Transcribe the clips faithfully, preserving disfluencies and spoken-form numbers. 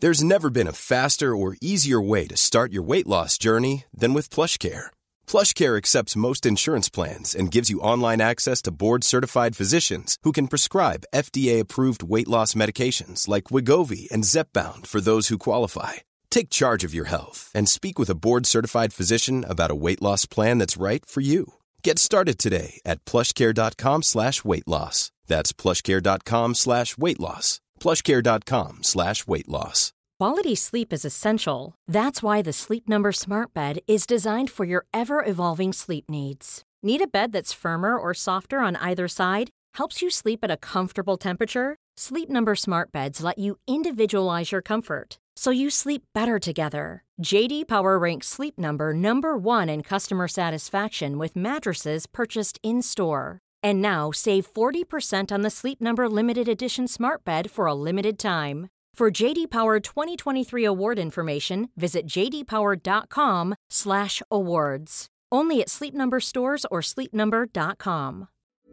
There's never been a faster or easier way to start your weight loss journey than with PlushCare. PlushCare accepts most insurance plans and gives you online access to board-certified physicians who can prescribe F D A-approved weight loss medications like Wegovy and Zepbound for those who qualify. Take charge of your health and speak with a board-certified physician about a weight loss plan that's right for you. Get started today at plushcare.com slash weight loss. That's plushcare.com slash weight loss. plushcare.com slash weight loss. Quality sleep is essential. That's why the Sleep Number Smart Bed is designed for your ever-evolving sleep needs. Need a bed that's firmer or softer on either side? Helps you sleep at a comfortable temperature? Sleep Number Smart Beds let you individualize your comfort, so you sleep better together. J D Power ranks Sleep Number number one in customer satisfaction with mattresses purchased in-store. And now save forty percent on the Sleep Number Limited Edition Smart Bed for a limited time. For J D Power twenty twenty-three award information, visit jdpower.com slash awards. Only at Sleep Number stores or sleep number dot com.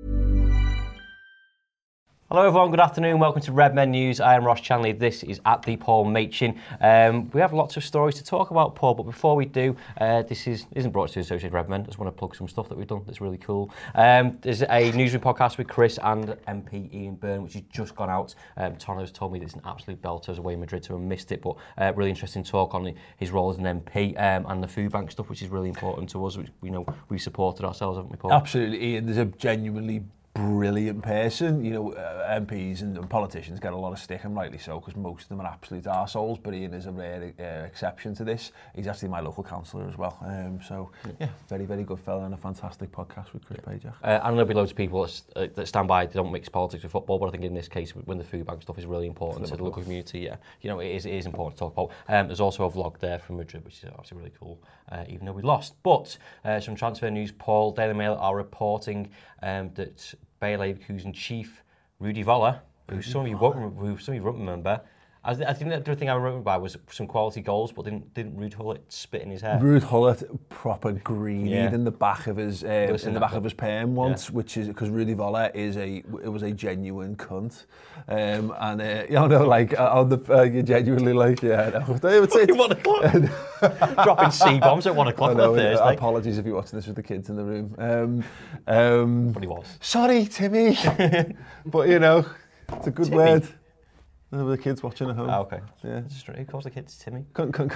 Hello everyone, good afternoon, welcome to Redmen News. I am Ross Chanley, this is at the Paul Machin. Um, we have lots of stories to talk about, Paul, but before we do, uh, this is, isn't brought to Associated Redmen. I just want to plug some stuff that we've done that's really cool. Um, there's a newsroom podcast with Chris and M P Ian Byrne, which has just gone out. Um, Tono's told me that it's an absolute belter. I was away in Madrid, so I missed it, but uh, really interesting talk on his role as an M P um, and the food bank stuff, which is really important to us, which we know we supported ourselves, haven't we, Paul? Absolutely, Ian. There's a genuinely brilliant person. You know, uh, M Ps and, and politicians get a lot of stick, and rightly so, because most of them are absolute arseholes, but Ian is a rare uh, exception to this. He's actually my local councillor as well. Um, so, yeah, very, very good fella and a fantastic podcast with Chris Pajak. Uh, and there'll be loads of people that, uh, that stand by, they don't mix politics with football, but I think in this case, when the food bank stuff is really important to the local community, yeah, you know, it is, it is important to talk about. Um, there's also a vlog there from Madrid, which is obviously really cool, uh, even though we lost. But uh, some transfer news, Paul. Daily Mail are reporting um, that Bayer Leverkusen chief Rudi Völler, who some of you won't, who some of you won't remember. I, th- I think the other thing I remember by was some quality goals, but didn't didn't Ruud Gullit spit in his hair? Ruud Gullit proper greenied yeah. in the back of his uh, in the back of his perm once, yeah. which is because Rudi Völler is a it was a genuine cunt, um, and uh, you know like uh, on the uh, you genuinely like yeah. No, it's, it's, one o'clock. Dropping C bombs at one o'clock on a Thursday. Apologies if you're watching this with the kids in the room. Um, um, but he was. Sorry, Timmy, but you know it's a good Timmy. word. No, the kids watching at home. Oh, okay. Yeah. Who calls the kids Timmy? Cunt, cunt,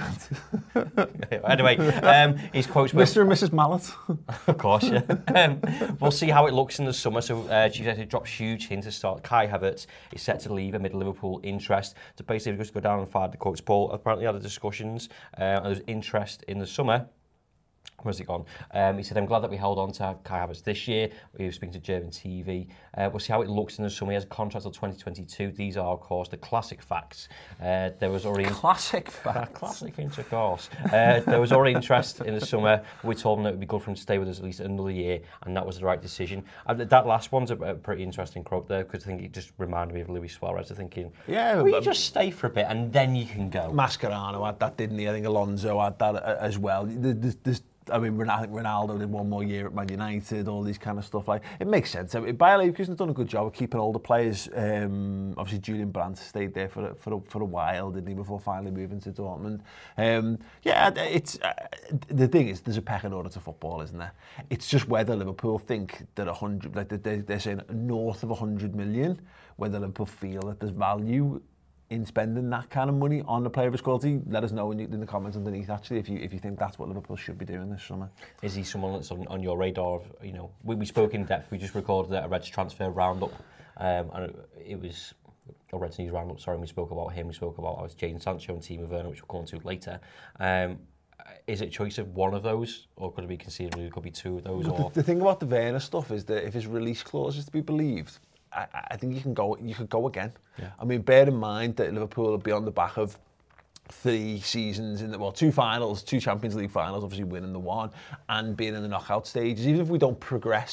cunt. Anyway, um, his quotes... Mister and Missus Mallet. Of course, yeah. Um, we'll see how it looks in the summer. So, uh, Chief Executive drops huge hint to start. Kai Havertz is set to leave amid Liverpool interest. So basically, just go down and fire the quotes. Paul apparently had the discussions, uh, and there's interest in the summer. Where's he gone? Um, he said, I'm glad that we held on to Kai Havertz this year. We were speaking to German T V. Uh, we'll see how it looks in the summer. He has a contract until twenty twenty-two. These are, of course, the classic facts. Uh, there was already... Classic facts? Uh, classic things, of course. Uh, there was already interest in the summer. We told him that it would be good for him to stay with us at least another year, and that was the right decision. And that last one's a, a pretty interesting quote there, because I think it just reminded me of Luis Suarez. I'm thinking, yeah, will you just stay for a bit, and then you can go? Mascherano had that, didn't he? I think Alonso had that as well. There's, there's, I mean, I think Ronaldo did one more year at Man United, all these kind of stuff. Like, it makes sense. I mean, Bayer Leverkusen has done a good job of keeping older players. Um, obviously, Julian Brandt stayed there for a, for a, for a while, didn't he, before finally moving to Dortmund. Um, yeah, it's uh, the thing is, there's a pecking order to football, isn't there? It's just whether Liverpool think that a hundred, like they're, they're saying north of a hundred million, whether Liverpool feel that there's value in spending that kind of money on a player of his quality. Let us know in, in the comments underneath, actually, if you if you think that's what Liverpool should be doing this summer. Is he someone that's on, on your radar? Of, you know, we, we spoke in depth. We just recorded a Reds transfer roundup, um, and it was a Reds news roundup. Sorry, and we spoke about him. We spoke about I was Jadon Sancho and Timo Werner, which we'll go on to later. Um, is it a choice of one of those, or could it be considered it could be two of those? Or... The, the thing about the Werner stuff is that if his release clause is to be believed, I, I think you can go. You could go again. Yeah. I mean, bear in mind that Liverpool will be on the back of three seasons in the well, two finals, two Champions League finals, obviously winning the one, and being in the knockout stages. Even if we don't progress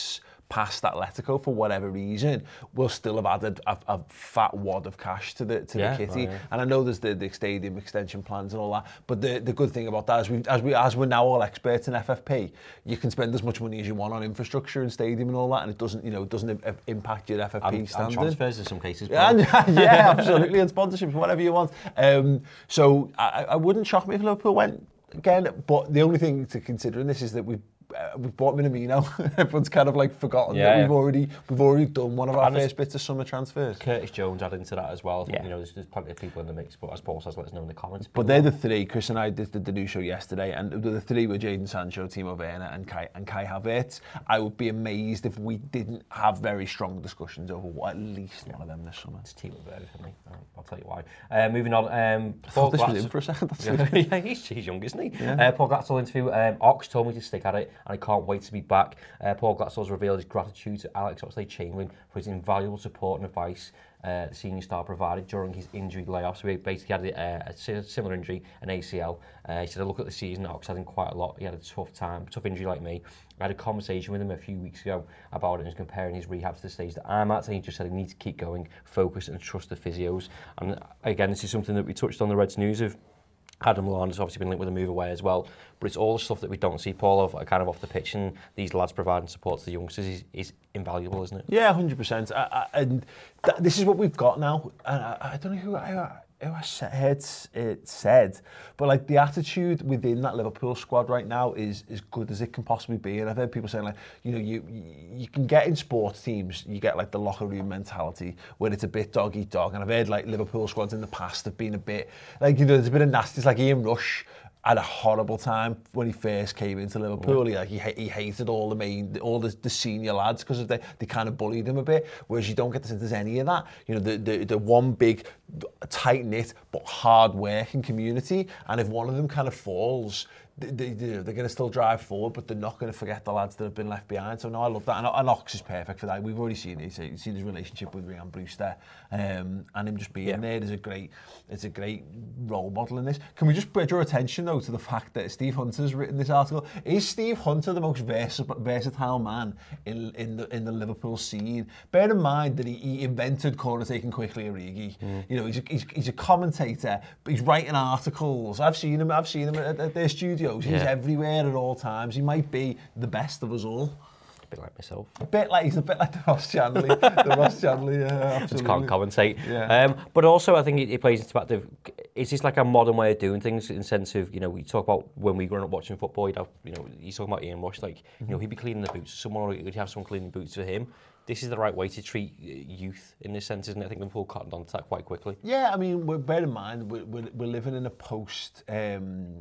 past Atletico for whatever reason, will still have added a, a fat wad of cash to the to Yeah, the kitty. well, yeah. And I know there's the, the stadium extension plans and all that, but the, the good thing about that is we, as we as we're now all experts in F F P, you can spend as much money as you want on infrastructure and stadium and all that, and it doesn't you know it doesn't im- impact your F F P and, standing. and transfers in some cases. Yeah, and, yeah, absolutely, and sponsorships, whatever you want. Um, so I, I wouldn't shock me if Liverpool went again, but the only thing to consider in this is that we've uh, we've bought Minamino. Everyone's kind of like forgotten Yeah. that we've already we've already done one of our And first bits of summer transfers. Curtis Jones added into that as well. Yeah. You know, there's, there's plenty of people in the mix, but as Paul says, let us know in the comments. But they're the three. Chris and I did the, the new show yesterday, and the, the three were Jadon Sancho, Timo Werner, and Kai and Kai Havertz. I would be amazed if we didn't have very strong discussions over what, at least one of them this summer. It's Timo Werner for me. I'll, I'll tell you why. Uh, moving on. Um, I Paul thought this was Glatzel- in for a second. That's it. yeah, he's, he's young, isn't he? Yeah. Uh, Paul Glatzel interview. Um, Ox told me to stick at it, and I can't wait to be back. Uh, Paul Glatzel's revealed his gratitude to Alex Oxlade-Chamberlain for his invaluable support and advice uh, the senior star provided during his injury layoff. So he basically had a, a similar injury, an A C L. Uh, he said, I look at the season, Ox had him quite a lot. He had a tough time, tough injury like me. I had a conversation with him a few weeks ago about it, and he was comparing his rehab to the stage that I'm at, and he just said he needs to keep going, focus and trust the physios. And again, this is something that we touched on the Reds News of. Adam Lallana has obviously been linked with a move away as well, but it's all the stuff that we don't see, Paul, of kind of off the pitch, and these lads providing support to the youngsters is, is invaluable, isn't it? Yeah, one hundred percent. I, I, and th- this is what we've got now. And I, I don't know who I, who I said, it said, but like the attitude within that Liverpool squad right now is as good as it can possibly be. And I've heard people saying like, you know, you you can get in sports teams, you get like the locker room mentality where it's a bit dog eat dog. And I've heard like Liverpool squads in the past have been a bit like, you know, there's a bit of nasty. It's like Ian Rush had a horrible time when he first came into Liverpool. Yeah. He, like, he he hated all the main, all the, the senior lads because they they kind of bullied him a bit. Whereas you don't get the sense there's any of that. You know, the the, the one big tight knit but hard working community. And if one of them kind of falls, they, they, they're going to still drive forward, but they're not going to forget the lads that have been left behind. So no, I love that. And, and Ox is perfect for that. We've already seen it. You've seen his relationship with Ryan Brewster, um, and him just being yeah. there is a great, it's a great role model in this. Can we just draw attention though to the fact that Steve Hunter's written this article? Is Steve Hunter the most vers- versatile man in in the in the Liverpool scene? Bear in mind that he, he invented corner taking quickly Origi. Mm. You know, he's a, he's, he's a commentator, but he's writing articles. I've seen him. I've seen him at, at their studios. He's yeah. everywhere at all times. He might be the best of us all. A bit like myself. A bit like he's a bit like the Ross Chandley. the Ross Chandley, yeah, absolutely. Just can't commentate. Yeah. Um, but also, I think it, it plays into fact of it's just like a modern way of doing things in the sense of, you know, we talk about when we grew up watching football. You'd have, you know, he's talking about Ian Rush, like mm-hmm. you know, he'd be cleaning the boots. Someone would have someone cleaning boots for him. This is the right way to treat youth in this sense, isn't it? I think Liverpool cottoned on to that quite quickly. Yeah, I mean, we're, bear in mind we're, we're, we're living in a post. Um,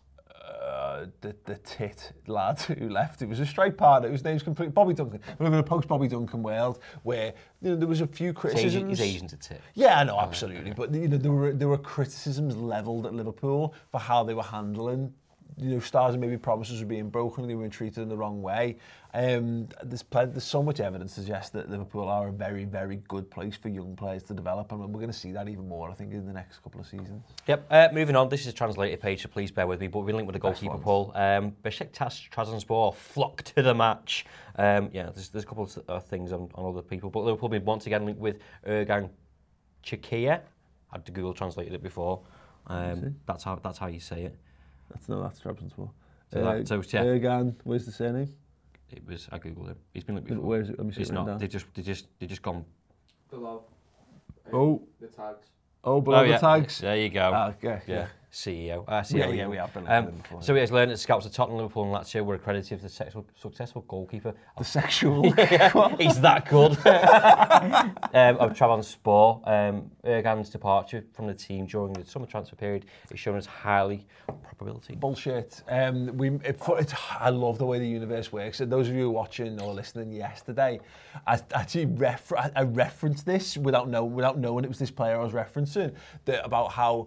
Uh, the the tit lad who left. It was a strike partner whose name's complete Bobby Duncan. We live in a post Bobby Duncan world where you know there was a few criticisms. His agent's a tit. Yeah, I know, absolutely. But you know there were there were criticisms levelled at Liverpool for how they were handling. You know, stars and maybe promises were being broken and they were treated in the wrong way. Um, there's plenty, there's so much evidence to suggest that Liverpool are a very, very good place for young players to develop, and we're going to see that even more, I think, in the next couple of seasons. Yep. Uh, moving on, this is a translated page, so please bear with me. But we're linked with the goalkeeper, Paul. Um, Besiktas Trabzonspor flock to the match. Um, yeah, there's, there's a couple of uh, things on, on other people, but Liverpool been once again linked with Ergan Çekiya. I had to Google translated it before. Um, that's how that's how you say it. That's no, that's Trabzonspor. So, uh, that, so yeah. Ergan, where's the surname? It was. I googled him. He's been linked before. Where is it? Let me see. It's it not. down. They just. They just. They just gone. Below. Oh. The tags. Oh, below oh, yeah. the tags. There you go. Ah, okay. Yeah. yeah. C E O. Uh, Yeah, yeah, we have been um, before. So he has learned that scouts at Tottenham, Liverpool and Lazio were accredited to the sexual, successful goalkeeper. The sexual. He's that good. um, of Trabzonspor. Um, Ergan's departure from the team during the summer transfer period is shown as highly probability. Bullshit. Um, we. It, it, I love the way the universe works. And those of you who were watching or listening yesterday, I actually refer, I, I referenced this without know, without knowing it was this player I was referencing. That about how.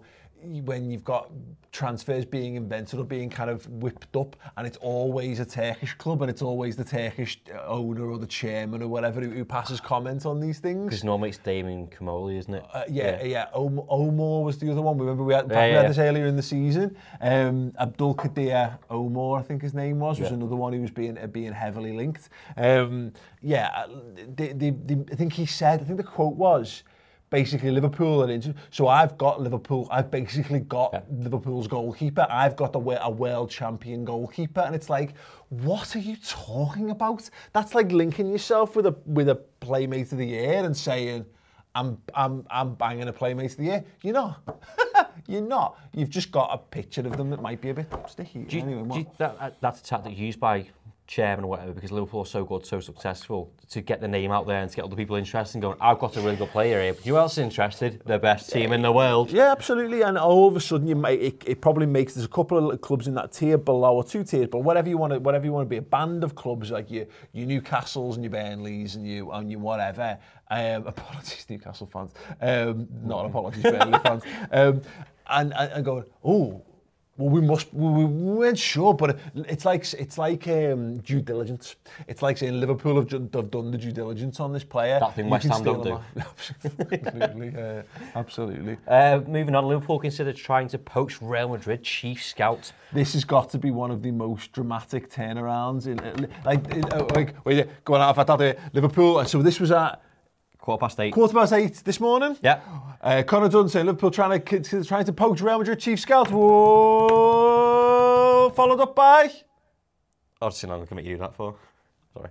when you've got transfers being invented or being kind of whipped up, and it's always a Turkish club, and it's always the Turkish owner or the chairman or whatever who, who passes comment on these things. Because normally it's Damien Comoli, isn't it? Uh, yeah, yeah. yeah. Om- Omar was the other one. Remember we had, yeah, we had yeah. this earlier in the season. Um, Abdul Qadir Omar, I think his name was, was yeah. another one who was being uh, being heavily linked. Um, yeah, the, the, the, I think he said, I think the quote was, basically Liverpool are into. So I've got Liverpool. I've basically got yeah. Liverpool's goalkeeper. I've got a, a world champion goalkeeper, and it's like, what are you talking about? That's like linking yourself with a with a Playmate of the Year and saying, I'm I'm I'm banging a Playmate of the Year. You're not. You're not. You've just got a picture of them that might be a bit sticky. Do you, anyway, do you, that, that's a tactic used by chairman or whatever, because Liverpool are so good, so successful, to get the name out there and to get other people interested and going, I've got a really good player here. But who else is interested? The best team in the world. Yeah, absolutely. And all of a sudden, you might, it, it probably makes, there's a couple of clubs in that tier below, or two tiers, but whatever you want to, whatever you want to be, a band of clubs like your, your Newcastles and your Burnleys and you and your whatever. Um, apologies, Newcastle fans. Um, not apologies, Burnley fans. Um, and, and, and going, oh, well, we must. We, we weren't sure, but it's like it's like um, due diligence. It's like saying Liverpool have, ju- have done the due diligence on this player. That thing West Ham don't do. Absolutely, uh, absolutely. Uh, moving on, Liverpool consider trying to poach Real Madrid chief scout. This has got to be one of the most dramatic turnarounds in, like, in, uh, like, wait, go on, I've had that Liverpool. So this was at. Quarter past eight. Quarter past eight this morning. Yeah. Uh, Conor Dunn saying Liverpool trying to trying to poach Real Madrid chief scout. Whoa, followed up by. I was not going to make you do that for. Sorry.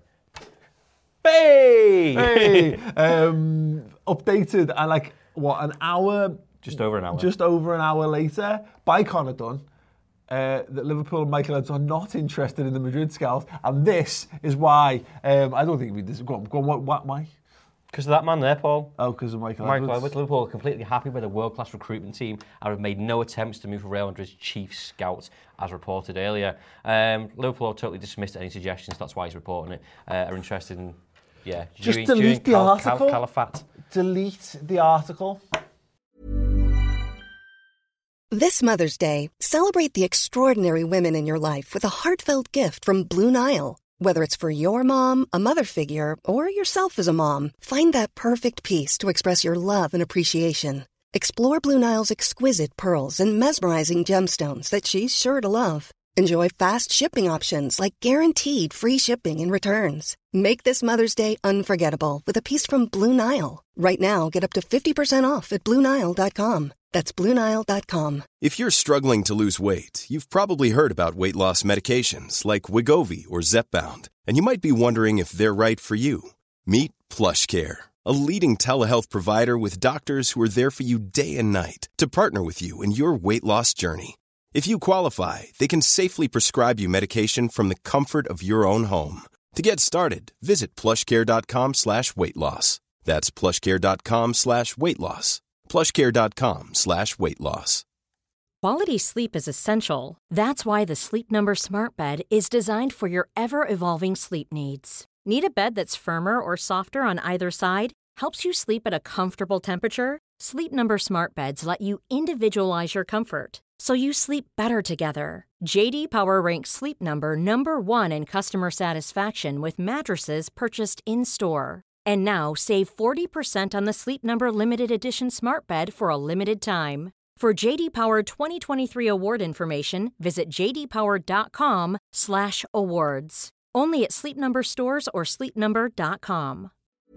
Hey. Hey. um, updated and like what an hour. Just over an hour. Just over an hour later by Conor Dunn. Uh, that Liverpool and Michael Edwards are not interested in the Madrid scout, and this is why. Um, I don't think we. Go on, go on, what, what, why? Because of that man there, Paul. Oh, because of Michael Michael Edwards. Edwards. Liverpool are completely happy with a world-class recruitment team and have made no attempts to move for Real Madrid's chief scout, as reported earlier. Um, Liverpool have totally dismissed any suggestions, that's why he's reporting it, uh, are interested in, yeah, Just doing, delete doing the cal- article. Cal- Califat. Delete the article. This Mother's Day, celebrate the extraordinary women in your life with a heartfelt gift from Blue Nile. Whether it's for your mom, a mother figure, or yourself as a mom, find that perfect piece to express your love and appreciation. Explore Blue Nile's exquisite pearls and mesmerizing gemstones that she's sure to love. Enjoy fast shipping options like guaranteed free shipping and returns. Make this Mother's Day unforgettable with a piece from Blue Nile. Right now, get up to fifty percent off at Blue Nile dot com. That's Blue Nile dot com. If you're struggling to lose weight, you've probably heard about weight loss medications like Wegovy or Zepbound, and you might be wondering if they're right for you. Meet PlushCare, a leading telehealth provider with doctors who are there for you day and night to partner with you in your weight loss journey. If you qualify, they can safely prescribe you medication from the comfort of your own home. To get started, visit plushcare.com slash weight loss. That's plushcare.com slash weight loss. plushcare.com slash weight loss. Quality sleep is essential. That's why the Sleep Number Smart Bed is designed for your ever-evolving sleep needs. Need a bed that's firmer or softer on either side? Helps you sleep at a comfortable temperature? Sleep Number Smart Beds let you individualize your comfort, so you sleep better together. J D Power ranks Sleep Number number one in customer satisfaction with mattresses purchased in-store. And now, save forty percent on the Sleep Number Limited Edition Smart Bed for a limited time. For J D Power twenty twenty-three award information, visit jdpower.com slash awards. Only at Sleep Number stores or sleep number dot com.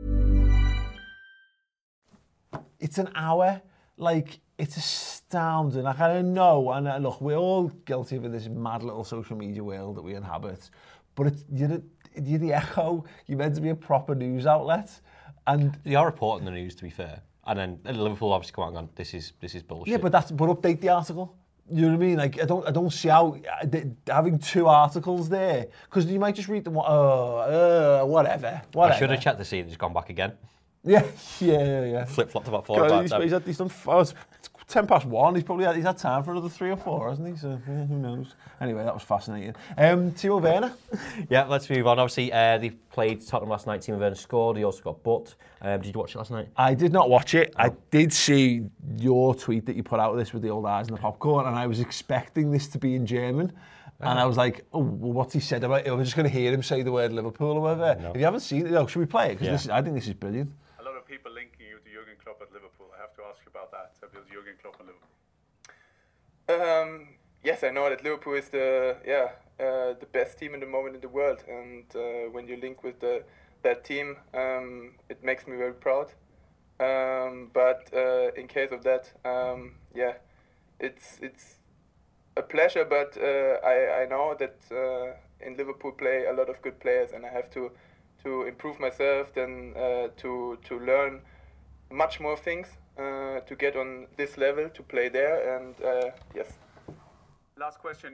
It's an hour. Like, it's astounding. Like, I don't know. And uh, look, we're all guilty of this mad little social media world that we inhabit. But it's, you're the, you're the Echo. You're meant to be a proper news outlet. And They are reporting the news, to be fair. And then and Liverpool obviously come out and gone, this is, this is bullshit. yeah, but that's but update the article. You know what I mean? Like, I don't I don't see how having two articles there, because you might just read them. Oh, uh, whatever, whatever. I should have checked to see if it's gone back again. Yeah, yeah, yeah, yeah. Flip-flopped about four or God, five he's, times. he's, had, he's done oh, ten past one. He's probably had, he's had time for another three or four, hasn't he? So yeah, who knows? Anyway, that was fascinating. Um, Timo Werner. Yeah, let's move on. Obviously, uh, they played Tottenham last night. Timo Werner scored. He also got booked. Um, did you watch it last night? I did not watch it. Oh. I did see your tweet that you put out this with the old eyes and the popcorn, and I was expecting this to be in German. Oh. And I was like, oh, well, what's he said about it? I was just going to hear him say the word Liverpool or whatever. No. If you haven't seen it, oh, should we play it? Because yeah. I think this is brilliant. A lot of people linking you to Jurgen Klopp at Liverpool. I have to ask you about that. Because Jurgen Klopp and Liverpool. Um, yes, I know that Liverpool is the yeah uh, the best team in the moment in the world, and uh, when you link with the that team, um, it makes me very proud. Um, but uh, in case of that, um, yeah, it's it's. a pleasure, but uh, I, I know that uh, in Liverpool play a lot of good players, and I have to to improve myself, then uh, to to learn much more things uh, to get on this level to play there. And uh, yes. Last question.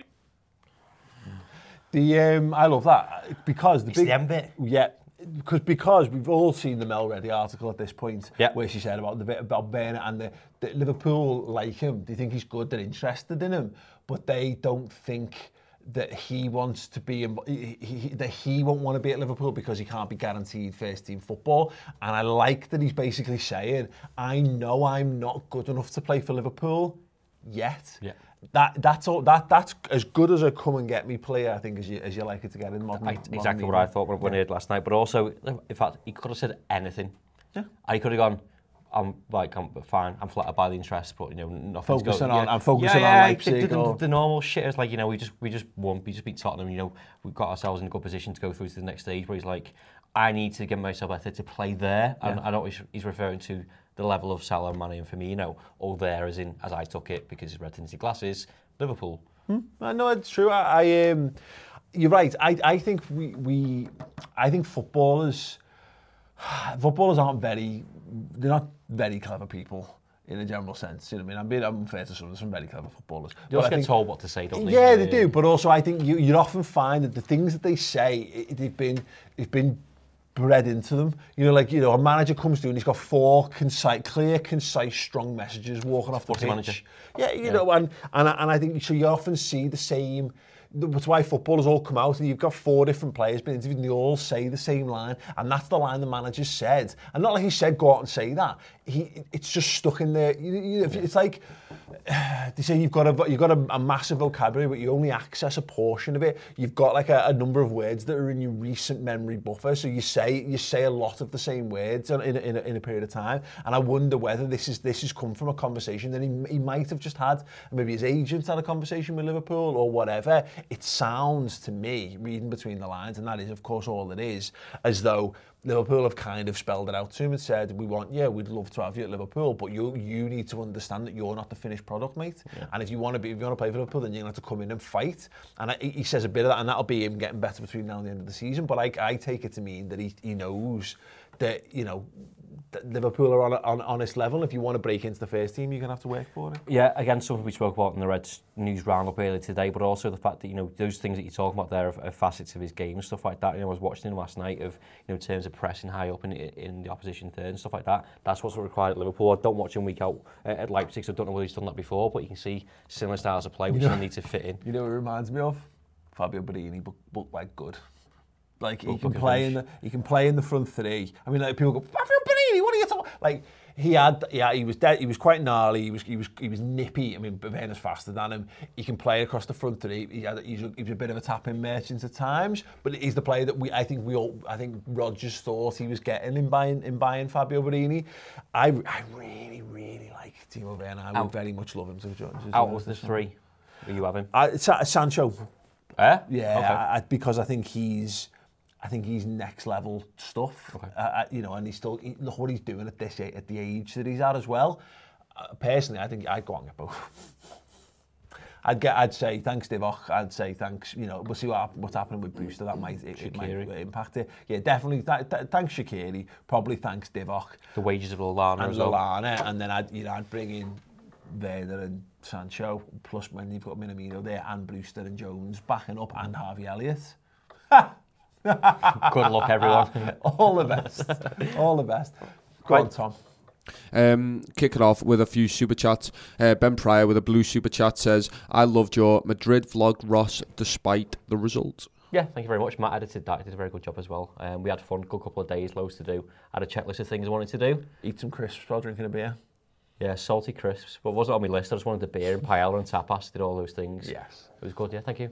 The um, I love that because the it's big the end bit. Yeah. Because because we've all seen the Mel Reddy article at this point, yep. where she said about the bit about Werner and the, the Liverpool like him. They think he's good. They're interested in him, but they don't think that he wants to be. He, he, that he won't want to be at Liverpool because he can't be guaranteed first team football. And I like that he's basically saying, I know I'm not good enough to play for Liverpool yet. Yeah. That that's all. That that's as good as a come and get me player, I think, as you as you like it to get in modern. I, modern exactly media. what I thought when, when yeah. I heard last night. But also, in fact, he could have said anything. Yeah. And he could have gone, I'm like, I'm fine. I'm flattered by the interest, but you know, nothing's focusing going. on. Yeah. I'm focusing yeah, on yeah, Leipzig. The, the, or... the normal shit is like, you know, we just we just won. We just beat Tottenham. You know, we've got ourselves in a good position to go through to the next stage. But he's like, I need to get myself better to play there. And yeah. I know he's, he's referring to the level of Salah, Mane, and Firmino. All there, as in, as I took it, because his red tinted glasses. Liverpool. Hmm. I know it's true. I, I um, you're right. I, I think we, we, I think footballers, footballers aren't very, they're not very clever people in a general sense. You know what I mean? I'm being unfair to some. There's some very clever footballers. They also I get think, told what to say, don't they? Yeah, they do. But also, I think you you often find that the things that they say, it, they've been, it's been. bred into them. You know, like, you know, a manager comes through and he's got four concise, clear, concise, strong messages walking off the pitch. Manager. Yeah, you yeah. know, and, and and I think so you often see the same. That's why footballers all come out and you've got four different players being interviewed and they all say the same line, and that's the line the manager said. And not like he said, go out and say that. He, it's just stuck in there. You, you, it's like they say you've got a you've got a, a massive vocabulary, but you only access a portion of it. You've got like a, a number of words that are in your recent memory buffer, so you say you say a lot of the same words in, in, in, a, in a period of time. And I wonder whether this is this has come from a conversation that he, he might have just had. Maybe his agent had a conversation with Liverpool or whatever. It sounds to me, reading between the lines, and that is, of course, all it is, as though Liverpool have kind of spelled it out to him and said, we want, yeah, we'd love to have you at Liverpool, but you you need to understand that you're not the finished product, mate. Yeah. And if you want to be, if you want to play for Liverpool, then you're going to have to come in and fight. And I, he says a bit of that, and that'll be him getting better between now and the end of the season. But I, I take it to mean that he, he knows that, you know, that Liverpool are on an honest level. If you want to break into the first team, you're going to have to work for it. Yeah, again, something we spoke about in the Reds news roundup earlier today, but also the fact that, you know, those things that you're talking about there are, are facets of his game and stuff like that. You know, I was watching him last night of, you know, in terms of pressing high up in, in the opposition third and stuff like that. That's what's required at Liverpool. I don't watch him week out at Leipzig, so I don't know whether he's done that before, but you can see similar styles of play which you know, need to fit in. You know what it reminds me of? Fabio Borini, but, but like good. Like he can play in the he can play in the front three. I mean, like people go, Fabio Borini, what are you talking? Like he had, yeah, he was dead. He was quite gnarly. He was he was he was nippy. I mean, Werner's faster than him. He can play across the front three. He had he's a, he was a bit of a tapping merchant at times, but he's the player that we I think we all I think Rodgers thought he was getting in buying in buying Fabio Borini. I I really really like Timo Werner. I would out. very much love him to join. Out of the three, will you have him? Uh, Sancho. Eh? Yeah, okay. I, I, because I think he's. I think he's next level stuff, okay. uh, you know, and he's still he, look what he's doing at this at the age that he's at as well. Uh, personally, I think I'd go and get both. I'd get, I'd say thanks Divock. I'd say thanks. You know, we'll see what what's happening with Brewster. That might it, it might impact it. Yeah, definitely. Th- th- thanks Shaqiri. Probably thanks Divock. The wages of Lallana and as well. Lallana, and then I'd you know I'd bring in Werner and Sancho. Plus when you've got Minamino there and Brewster and Jones backing up and Harvey Elliott. Good luck, everyone. All the best. All the best. Go right. on, Tom. Um, kick it off with a few super chats. Uh, Ben Pryor with a blue super chat says, I loved your Madrid vlog, Ross, despite the result. Yeah, thank you very much. Matt edited that. He did a very good job as well. Um, we had fun, good couple of days, loads to do. I had a checklist of things I wanted to do. Eat some crisps while drinking a beer. Yeah, salty crisps. But it wasn't on my list. I just wanted a beer and paella and tapas, did all those things. Yes. It was good, yeah, thank you.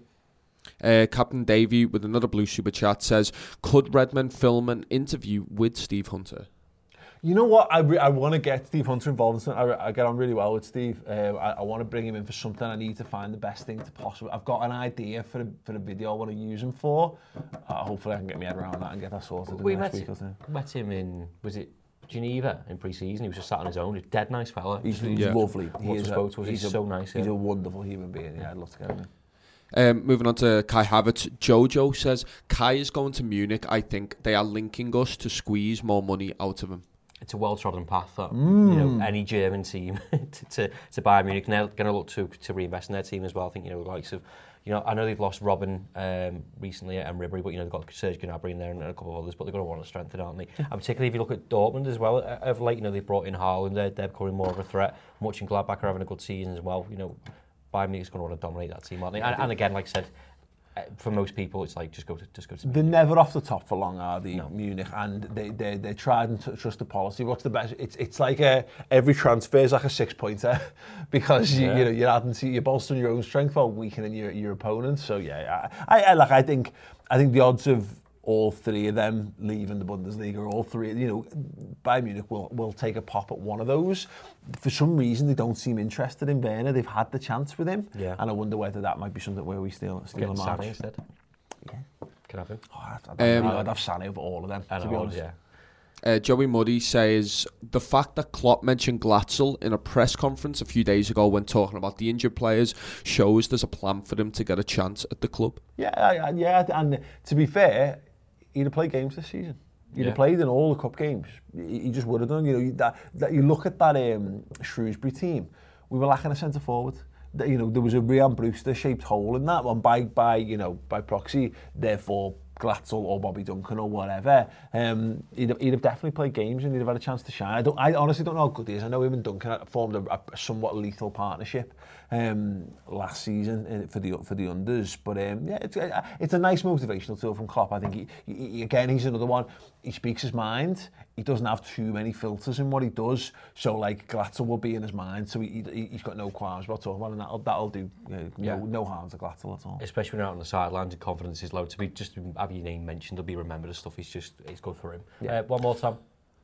Uh, Captain Davey with another blue super chat says, could Redmen film an interview with Steve Hunter? You know what? I, re- I want to get Steve Hunter involved in something. I, I get on really well with Steve. Uh, I, I want to bring him in for something. I need to find the best thing to possibly. I've got an idea for a, for a video I want to use him for. Uh, hopefully I can get my head around that and get that sorted in we the next met, week or two. met him in, was it Geneva in pre-season? He was just sat on his own. He's a dead nice fella. He's, he's yeah. lovely. He He is a, a, he's he's a, so nice. He's yeah. a wonderful human being. Yeah, I'd love to get him in. Um, moving on to Kai Havertz, Jojo says, Kai is going to Munich. I think they are linking us to squeeze more money out of him. It's a well-trodden path that Mm. you know any German team to, to to Bayern Munich, and they're going to look to to reinvest in their team as well. I think you know the likes of, you know, I know they've lost Robin um, recently at Ribery, but you know they've got Serge Gnabry in there and a couple of others, but they're going to want to strengthen, aren't they? And particularly if you look at Dortmund as well, of late, you know they've brought in Haaland, they're, they're becoming more of a threat. Much and Gladbach are having a good season as well. You know, Bayern Munich is going to want to dominate that team, aren't they? And, and again, like I said, for most people, it's like just go to just go to. They're never off the top for long, are they? No. Munich, and they they they tried and t- trusted policy. What's the best? It's it's like a, every transfer is like a six pointer, because you, Yeah. you know you're adding to you're bolstering your own strength while weakening your your opponent. So yeah, I, I, I like I think I think the odds of all three of them leaving the Bundesliga, all three, you know, Bayern Munich will will take a pop at one of those. For some reason, they don't seem interested in Werner. They've had the chance with him, Yeah. and I wonder whether that might be something where we steal steal Get a march. Sané instead. Yeah. Can have him. Oh, I'd, I'd, Um, I'd have Sané over all of them, I to know, be honest. yeah. Uh, Joey Muddy says, the fact that Klopp mentioned Glatzel in a press conference a few days ago when talking about the injured players shows there's a plan for them to get a chance at the club. Yeah, I- I- yeah, and to be fair, he'd have played games this season. He'd Yeah. have played in all the cup games. He, he just would have done. You know, that, that you look at that um, Shrewsbury team, we were lacking a centre forward. That, you know, there was a Ryan Brewster shaped hole in that one by by you know by proxy. Therefore, Glatzel or Bobby Duncan or whatever, um, he'd, have, he'd have definitely played games and he'd have had a chance to shine. I don't. I honestly don't know how good he is. I know him and Duncan formed a, a somewhat lethal partnership um, last season for the for the unders. But um, yeah, it's a, it's a nice motivational tool from Klopp. I think he, he again he's another one. He speaks his mind. He doesn't have too many filters in what he does. So like Glatzel will be in his mind. So he, he he's got no qualms about talking about, and that'll that'll do you know, Yeah. no no harm to Glatzel at all. Especially when you're out on the sidelines and confidence is low. To be just to have your name mentioned or be remembered as stuff, is just it's good for him. Yeah. Uh, one more time.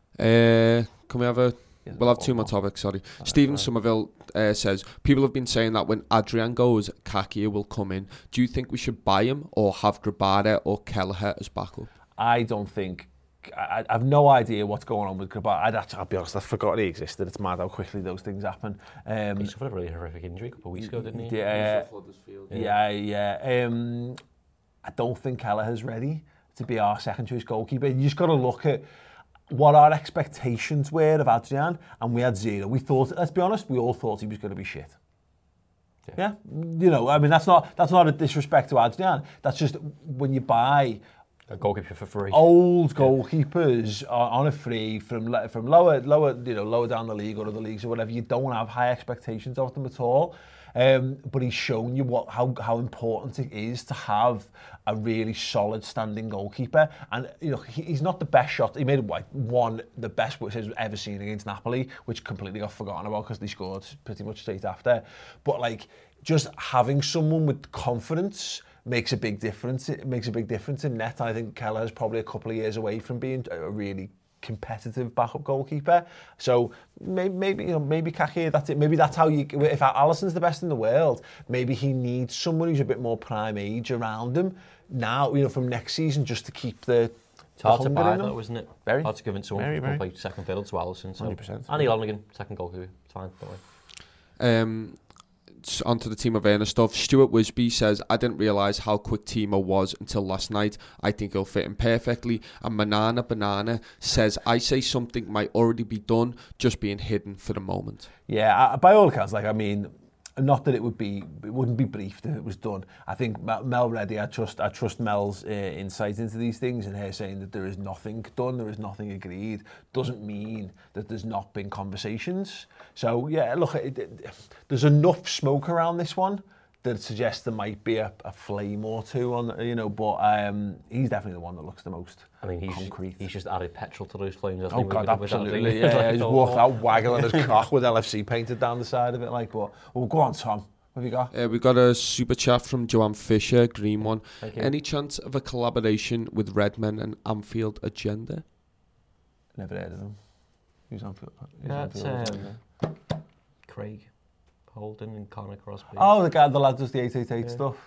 Uh, can we have a... Yeah, We'll have one two more more. topics, sorry. Stephen right. Somerville uh, says, people have been saying that when Adrian goes, Kakia will come in. Do you think we should buy him or have Grabara or Kelleher as backup? I don't think. I, I have no idea what's going on with Grabara. I'd actually, I'll be honest, I forgot he existed. It's mad how quickly those things happen. Um, He suffered a really horrific injury a couple of weeks ago, didn't he? Yeah, yeah, yeah. Um, I don't think Kelleher's ready to be our second choice goalkeeper. You just got to look at what our expectations were of Adrian, and we had zero. We thought, let's be honest, we all thought he was going to be shit. Yeah. yeah, you know, I mean, that's not that's not a disrespect to Adrian. That's just when you buy A goalkeeper for free. old goalkeepers on, on a free from le- from lower lower you know lower down the league or other leagues or whatever, you don't have high expectations of them at all. Um, but he's shown you what how how important it is to have a really solid standing goalkeeper. And you know he, he's not the best shot. He made like one the best which I've ever seen against Napoli, which completely got forgotten about because they scored pretty much straight after. But like just having someone with confidence makes a big difference. It makes a big difference in net. I think Kelleher's probably a couple of years away from being a really competitive backup goalkeeper. So maybe, maybe you know, maybe Kakia, that's it. Maybe that's how you. If Alisson's the best in the world, maybe he needs someone who's a bit more prime age around him now. You know, from next season, just to keep the. It's hard to hunger buy in him. though, isn't it? Very. Hard to give it to someone Very, who very. can play second fiddle to Alisson. So. one hundred percent. Andy Lonergan, second goalkeeper. It's fine, don't worry. Um, s- onto the Timo Werner stuff. Stuart Wisby says, I didn't realise how quick Timo was until last night. I think he'll fit in perfectly. And Banana Banana says, I say something might already be done, just being hidden for the moment. Yeah, I, by all accounts, like I mean, not that it would be, it wouldn't be briefed if it was done. I think Mel Reddy, I trust, I trust Mel's uh, insight into these things, and her saying that there is nothing done, there is nothing agreed, doesn't mean that there's not been conversations. So yeah, look, it, it, there's enough smoke around this one that suggests there might be a, a flame or two on, you know, but um, he's definitely the one that looks the most I mean, he's, concrete. He's just added petrol to those flames. I Oh think, God, with, with absolutely. Yeah, yeah, he's walked out waggling his cock with L F C painted down the side of it, like. But well, go on, Tom. What have you got? Uh, we got a super chat from Joanne Fisher, green one. Thank you. Any chance of a collaboration with Redmen and Anfield Agenda? Never heard of them. Who's Anfield? Who's That's Anfield? um, Craig Holden and Conor Crosby. Oh, the guy, the lad does the eight eight eight Yeah. stuff.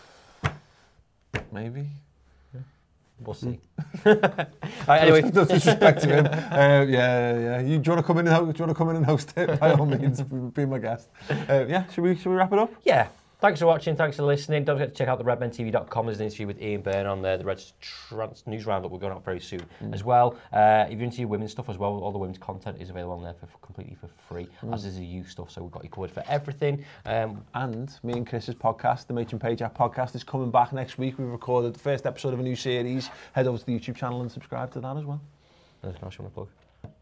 Maybe. We'll see. Right, anyway, no disrespect to him. Uh, yeah, yeah. You, do you want to come in and host, do you want to come in and host it? By all means, be my guest. Uh, yeah, should we should we wrap it up? yeah. Thanks for watching. Thanks for listening. Don't forget to check out the redmen T V dot com. There's an interview with Ian Byrne on there. The Reds Trans News Roundup will go out very soon mm. as well. Uh, if you're into your women's stuff as well, all the women's content is available on there for, for completely for free, mm. as is the youth stuff. So we've got you covered for everything. Um, and me and Chris's podcast, the Machin Page App podcast, is coming back next week. We've recorded the first episode of a new series. Head over to the YouTube channel and subscribe to that as well. Anything else you want to plug?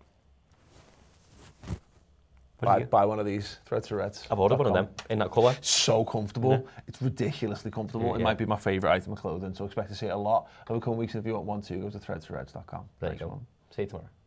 Buy, buy one of these, Threads for Reds. I've ordered one of them in that colour. So comfortable. Yeah. It's ridiculously comfortable. Yeah, it yeah. might be my favourite item of clothing, so expect to see it a lot over the coming weeks. If you want one to, go to threads for reds dot com. There you go. One. See you tomorrow.